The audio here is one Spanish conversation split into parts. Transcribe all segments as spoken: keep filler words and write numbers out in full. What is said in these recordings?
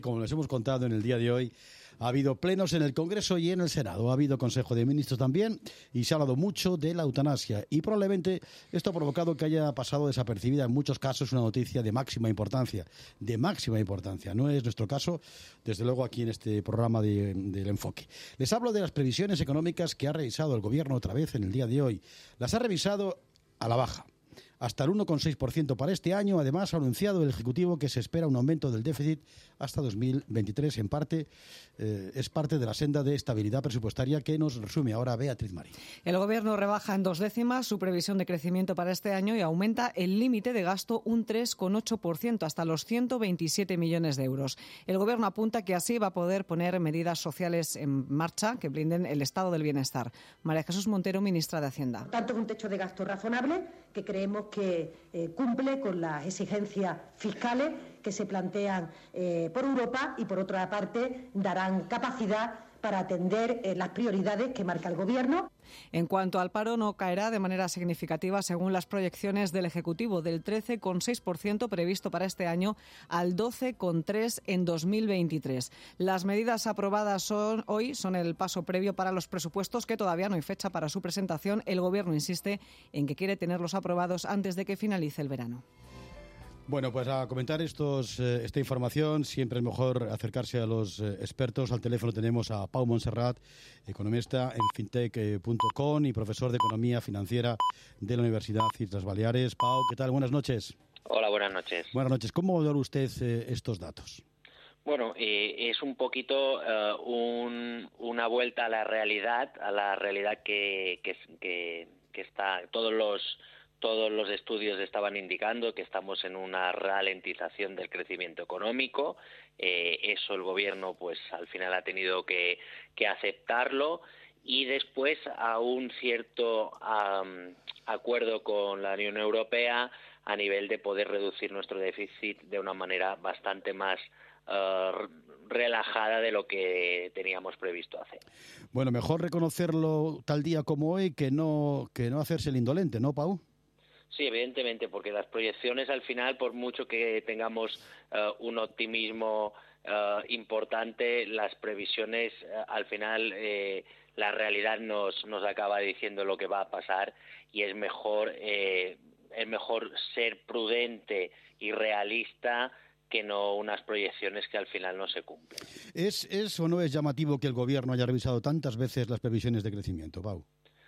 Como les hemos contado en el día de hoy, ha habido plenos en el Congreso y en el Senado. Ha habido Consejo de Ministros también y se ha hablado mucho de la eutanasia. Y probablemente esto ha provocado que haya pasado desapercibida en muchos casos una noticia de máxima importancia. De máxima importancia. No es nuestro caso, desde luego, aquí en este programa de, del Enfoque. Les hablo de las previsiones económicas que ha revisado el Gobierno otra vez en el día de hoy. Las ha revisado a la baja. Hasta el uno coma seis por ciento para este año. Además, ha anunciado el Ejecutivo que se espera un aumento del déficit hasta dos mil veintitrés. En parte, eh, es parte de la senda de estabilidad presupuestaria que nos resume ahora Beatriz Marín. El Gobierno rebaja en dos décimas su previsión de crecimiento para este año y aumenta el límite de gasto un tres coma ocho por ciento, hasta los ciento veintisiete millones de euros. El Gobierno apunta que así va a poder poner medidas sociales en marcha que blinden el estado del bienestar. María Jesús Montero, ministra de Hacienda. Tanto es un techo de gasto razonable que creemos que eh, cumple con las exigencias fiscales que se plantean eh, por Europa y, por otra parte, darán capacidad para atender eh, las prioridades que marca el Gobierno. En cuanto al paro, no caerá de manera significativa según las proyecciones del Ejecutivo, del trece coma seis por ciento previsto para este año al doce coma tres por ciento en dos mil veintitrés. Las medidas aprobadas son, hoy son el paso previo para los presupuestos, que todavía no hay fecha para su presentación. El Gobierno insiste en que quiere tenerlos aprobados antes de que finalice el verano. Bueno, pues a comentar estos, eh, esta información siempre es mejor acercarse a los eh, expertos. Al teléfono tenemos a Pau Montserrat, economista en fintech punto com y profesor de Economía Financiera de la Universidad Islas Baleares. Pau, ¿qué tal? Buenas noches. Hola, buenas noches. Buenas noches. ¿Cómo valora usted eh, estos datos? Bueno, eh, es un poquito uh, un, una vuelta a la realidad, a la realidad que, que, que, que está todos los Todos los estudios estaban indicando que estamos en una ralentización del crecimiento económico. Eh, eso el Gobierno, pues, al final ha tenido que, que aceptarlo, y después a un cierto um, acuerdo con la Unión Europea a nivel de poder reducir nuestro déficit de una manera bastante más Uh, relajada de lo que teníamos previsto hacer. Bueno, mejor reconocerlo tal día como hoy que no que no hacerse el indolente, ¿no, Pau? Sí, evidentemente, porque las proyecciones al final, por mucho que tengamos uh, un optimismo uh, importante, las previsiones uh, al final eh, la realidad nos nos acaba diciendo lo que va a pasar, y es mejor eh, es mejor ser prudente y realista que no unas proyecciones que al final no se cumplen. ¿Es, es o no es llamativo que el Gobierno haya revisado tantas veces las previsiones de crecimiento, Pau?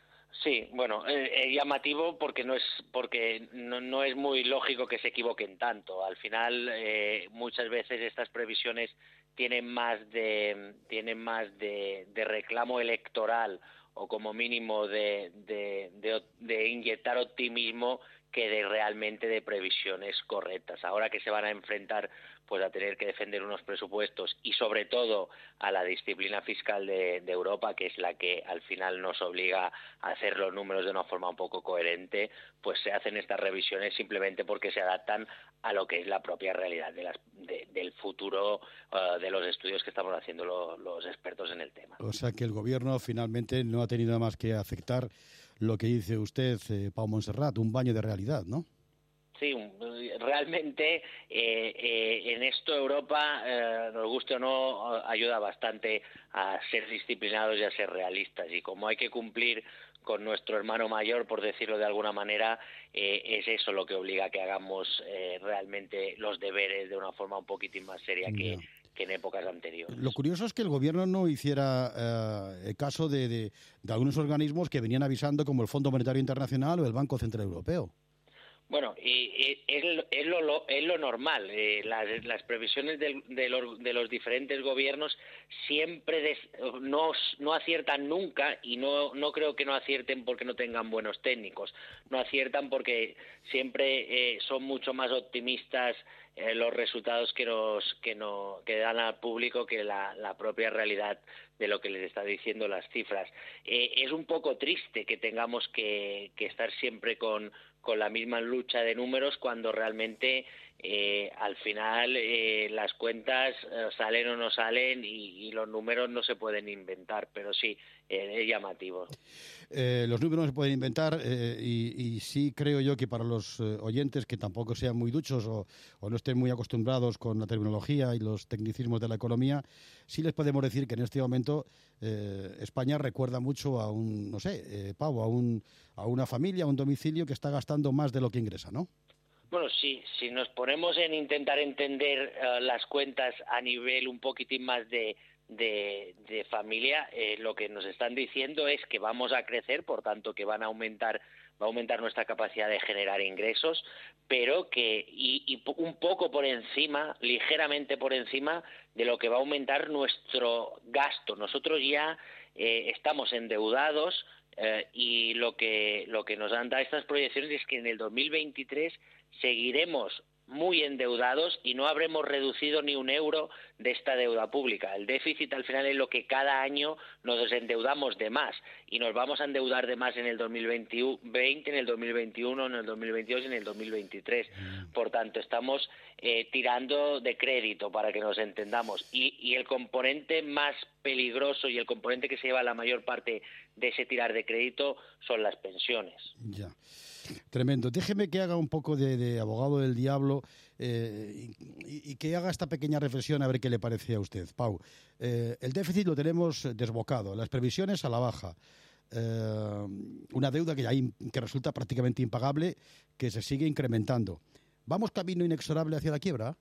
Sí, bueno, eh, es llamativo porque no es porque no, no es muy lógico que se equivoquen tanto. Al final, eh, muchas veces estas previsiones tienen más de tienen más de, de reclamo electoral, o como mínimo de, de, de, de inyectar optimismo, que de realmente de previsiones correctas. Ahora que se van a enfrentar pues a tener que defender unos presupuestos y sobre todo a la disciplina fiscal de, de Europa, que es la que al final nos obliga a hacer los números de una forma un poco coherente, pues se hacen estas revisiones simplemente porque se adaptan a lo que es la propia realidad de las, de, del futuro uh, de los estudios que estamos haciendo lo, los expertos en el tema. O sea que el Gobierno finalmente no ha tenido más que aceptar lo que dice usted, eh, Pau Montserrat, un baño de realidad, ¿no? Sí, realmente eh, eh, en esto Europa, eh, nos guste o no, ayuda bastante a ser disciplinados y a ser realistas. Y como hay que cumplir con nuestro hermano mayor, por decirlo de alguna manera, eh, es eso lo que obliga a que hagamos eh, realmente los deberes de una forma un poquitín más seria que, yeah. que en épocas anteriores. Lo curioso es que el Gobierno no hiciera eh, caso de, de, de algunos organismos que venían avisando, como el Fondo Monetario Internacional o el Banco Central Europeo. Bueno, y, y es, es, lo, lo, es lo normal. Eh, las, las previsiones de, de, los, de los diferentes gobiernos siempre des, no, no aciertan nunca, y no, no creo que no acierten porque no tengan buenos técnicos. No aciertan porque siempre eh, son mucho más optimistas eh, los resultados que nos que no que dan al público que la, la propia realidad de lo que les está diciendo las cifras. Eh, es un poco triste que tengamos que, que estar siempre con con la misma lucha de números cuando realmente eh, al final eh, las cuentas eh, salen o no salen y, y los números no se pueden inventar, pero sí, eh, es llamativo. Eh, los números no se pueden inventar eh, y, y sí creo yo que para los eh, oyentes que tampoco sean muy duchos o, o no estén muy acostumbrados con la terminología y los tecnicismos de la economía, sí les podemos decir que en este momento eh, España recuerda mucho a un, no sé, eh, Pau, a, un, a una familia, a un domicilio que está gastando más de lo que ingresa, ¿no? Bueno, sí, si nos ponemos en intentar entender uh, las cuentas a nivel un poquitín más de, de, de familia, eh, lo que nos están diciendo es que vamos a crecer, por tanto que van a aumentar, va a aumentar nuestra capacidad de generar ingresos, pero que y, y un poco por encima, ligeramente por encima de lo que va a aumentar nuestro gasto. Nosotros ya eh, estamos endeudados. Eh, y lo que lo que nos han dado estas proyecciones es que en el dos mil veintitrés seguiremos muy endeudados y no habremos reducido ni un euro de esta deuda pública. El déficit al final es lo que cada año nos endeudamos de más y nos vamos a endeudar de más en el dos mil veinte, en el dos mil veintiuno, en el dos mil veintidós y en el dos mil veintitrés. Por tanto, estamos eh, tirando de crédito para que nos entendamos y, y el componente más peligroso y el componente que se lleva la mayor parte de ese tirar de crédito son las pensiones. Ya. Tremendo. Déjeme que haga un poco de, de abogado del diablo eh, y, y que haga esta pequeña reflexión a ver qué le parece a usted. Pau, eh, el déficit lo tenemos desbocado, las previsiones a la baja, eh, una deuda que, ya in, que resulta prácticamente impagable, que se sigue incrementando. ¿Vamos camino inexorable hacia la quiebra?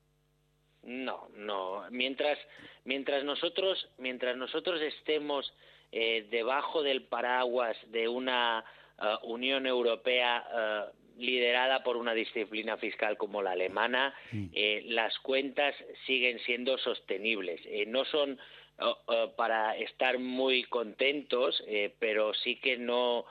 No, no. Mientras, mientras nosotros, mientras nosotros estemos eh, debajo del paraguas de una Uh, Unión Europea uh, liderada por una disciplina fiscal como la alemana, mm. eh, las cuentas siguen siendo sostenibles. Eh, no son uh, uh, para estar muy contentos, eh, pero sí que no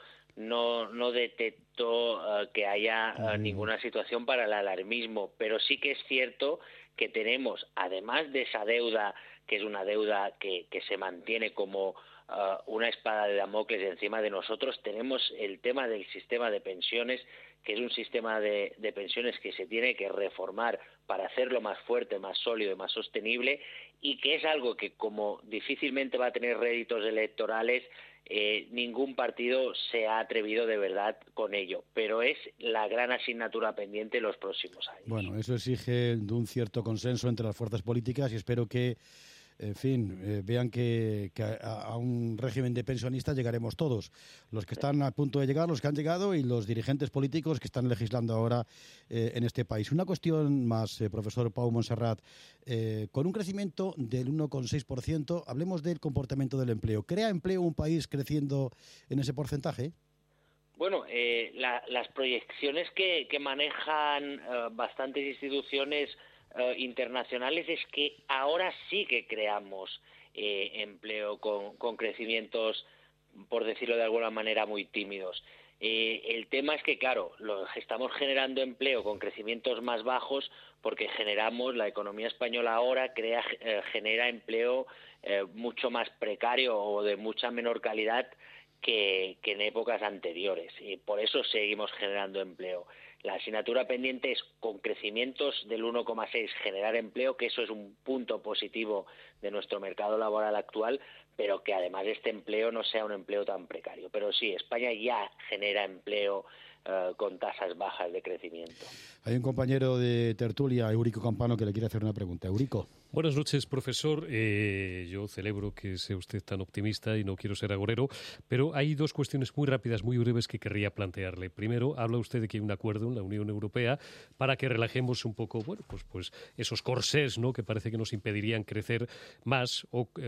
no no detecto uh, que haya uh, mm. ninguna situación para el alarmismo, pero sí que es cierto que tenemos, además de esa deuda, que es una deuda que, que se mantiene como Uh, una espada de Damocles encima de nosotros, tenemos el tema del sistema de pensiones, que es un sistema de, de pensiones que se tiene que reformar para hacerlo más fuerte, más sólido y más sostenible, y que es algo que, como difícilmente va a tener réditos electorales, eh, ningún partido se ha atrevido de verdad con ello, pero es la gran asignatura pendiente en los próximos años. Bueno, eso exige de un cierto consenso entre las fuerzas políticas y espero que en fin, eh, vean que, que a, a un régimen de pensionistas llegaremos todos. Los que están a punto de llegar, los que han llegado y los dirigentes políticos que están legislando ahora eh, en este país. Una cuestión más, eh, profesor Pau Montserrat. Eh, con un crecimiento del uno coma seis por ciento, hablemos del comportamiento del empleo. ¿Crea empleo un país creciendo en ese porcentaje? Bueno, eh, la, las proyecciones que, que manejan uh, bastantes instituciones Uh, internacionales es que ahora sí que creamos eh, empleo con, con crecimientos, por decirlo de alguna manera, muy tímidos. Eh, el tema es que, claro, lo, estamos generando empleo con crecimientos más bajos porque generamos, la economía española ahora crea, eh, genera empleo eh, mucho más precario o de mucha menor calidad que, que en épocas anteriores. Y por eso seguimos generando empleo. La asignatura pendiente es, con crecimientos del uno coma seis, generar empleo, que eso es un punto positivo de nuestro mercado laboral actual, pero que además este empleo no sea un empleo tan precario. Pero sí, España ya genera empleo uh, con tasas bajas de crecimiento. Hay un compañero de tertulia, Eurico Campano, que le quiere hacer una pregunta. Eurico. Buenas noches, profesor. Eh, yo celebro que sea usted tan optimista y no quiero ser agorero, pero hay dos cuestiones muy rápidas, muy breves que querría plantearle. Primero, habla usted de que hay un acuerdo en la Unión Europea para que relajemos un poco, bueno, pues, pues esos corsés, ¿no?, que parece que nos impedirían crecer más o, o,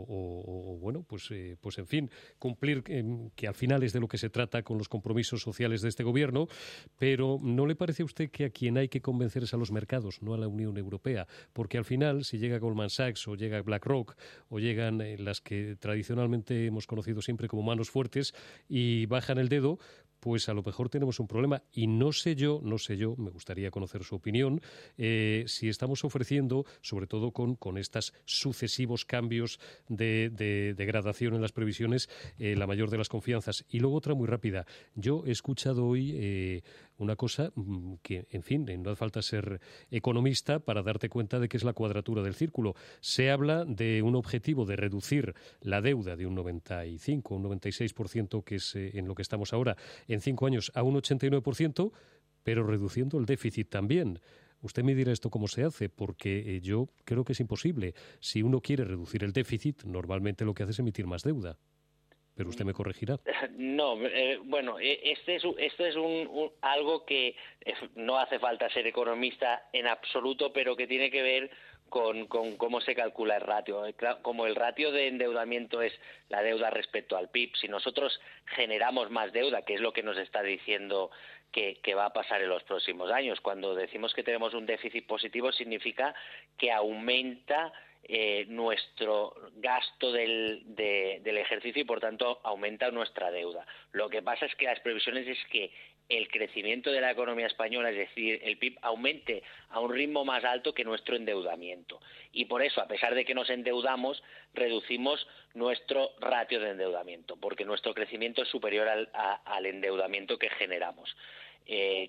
o, o bueno, pues, eh, pues en fin, cumplir, eh, que al final es de lo que se trata con los compromisos sociales de este gobierno, pero ¿no le parece a usted que a quien hay que convencer es a los mercados, no a la Unión Europea? Porque al final, si llega Goldman Sachs o llega BlackRock o llegan eh, las que tradicionalmente hemos conocido siempre como manos fuertes y bajan el dedo, pues a lo mejor tenemos un problema. Y no sé yo, no sé yo, me gustaría conocer su opinión, eh, si estamos ofreciendo, sobre todo con, con estos sucesivos cambios de, de, de gradación en las previsiones, eh, la mayor de las confianzas. Y luego otra muy rápida. Yo he escuchado hoy eh, Una cosa que, en fin, no hace falta ser economista para darte cuenta de que es la cuadratura del círculo. Se habla de un objetivo de reducir la deuda de un noventa y cinco, un noventa y seis por ciento, que es eh, en lo que estamos ahora, en cinco años a un ochenta y nueve por ciento, pero reduciendo el déficit también. Usted me dirá esto cómo se hace, porque eh, yo creo que es imposible. Si uno quiere reducir el déficit, normalmente lo que hace es emitir más deuda. Pero usted me corregirá. No, eh, bueno, este es, esto es un, un, algo que no hace falta ser economista en absoluto, pero que tiene que ver con, con cómo se calcula el ratio. Como el ratio de endeudamiento es la deuda respecto al P I B, si nosotros generamos más deuda, que es lo que nos está diciendo que, que va a pasar en los próximos años, cuando decimos que tenemos un déficit positivo, significa que aumenta Eh, nuestro gasto del, de, del ejercicio y, por tanto, aumenta nuestra deuda. Lo que pasa es que las previsiones es que el crecimiento de la economía española, es decir, el P I B, aumente a un ritmo más alto que nuestro endeudamiento. Y por eso, a pesar de que nos endeudamos, reducimos nuestro ratio de endeudamiento, porque nuestro crecimiento es superior al, a, al endeudamiento que generamos. Eh,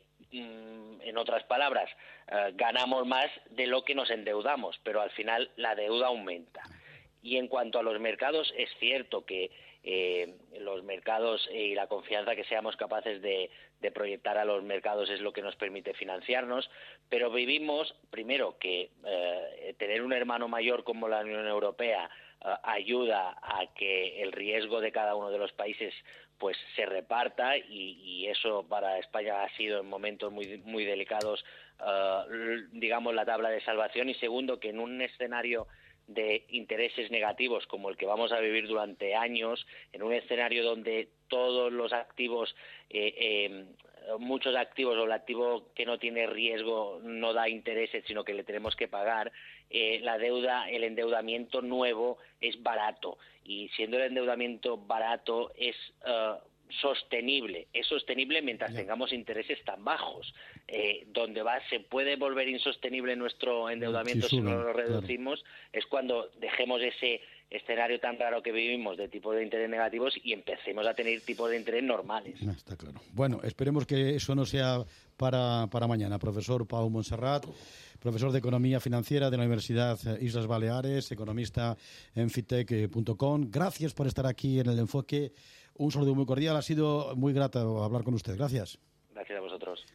en otras palabras, eh, ganamos más de lo que nos endeudamos, pero al final la deuda aumenta. Y en cuanto a los mercados, es cierto que eh, los mercados y la confianza que seamos capaces de, de proyectar a los mercados es lo que nos permite financiarnos, pero vivimos, primero, que eh, tener un hermano mayor como la Unión Europea eh, ayuda a que el riesgo de cada uno de los países pues se reparta, y, y eso para España ha sido en momentos muy muy delicados, uh, digamos, la tabla de salvación. Y segundo, que en un escenario de intereses negativos como el que vamos a vivir durante años, en un escenario donde todos los activos, eh, eh, muchos activos, o el activo que no tiene riesgo no da intereses, sino que le tenemos que pagar, eh, la deuda, el endeudamiento nuevo es barato, y siendo el endeudamiento barato es uh, sostenible, es sostenible mientras yeah. tengamos intereses tan bajos. Eh, donde va se puede volver insostenible nuestro endeudamiento sí, si no lo reducimos, claro. Es cuando dejemos ese escenario tan raro que vivimos de tipos de interés negativos y empecemos a tener tipos de interés normales. Está claro. Bueno, esperemos que eso no sea para, para mañana. Profesor Pau Montserrat, profesor de Economía Financiera de la Universidad Islas Baleares, economista en fitech punto com. Gracias por estar aquí en El Enfoque. Un saludo muy cordial. Ha sido muy grato hablar con usted. Gracias. Gracias a vosotros.